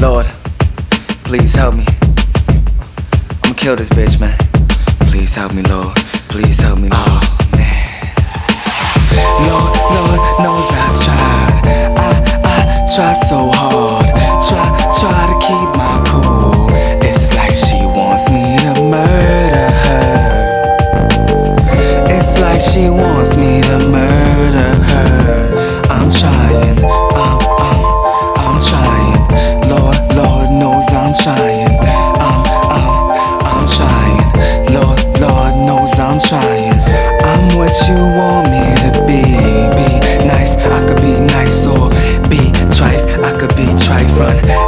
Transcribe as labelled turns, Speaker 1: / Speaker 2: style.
Speaker 1: Lord, please help me. I'ma kill this bitch, man. Please help me, Lord. Please help me, Lord. Oh, man. Lord knows I tried. I try so hard. Try to keep my cool. It's like she wants me to murder her. It's like she wants me to murder her. I'm trying. I'm trying. Lord knows I'm trying. I'm trying. Lord knows I'm trying. I'm what you want me to be. Be nice, I could be nice, or be trife, I could be trifront.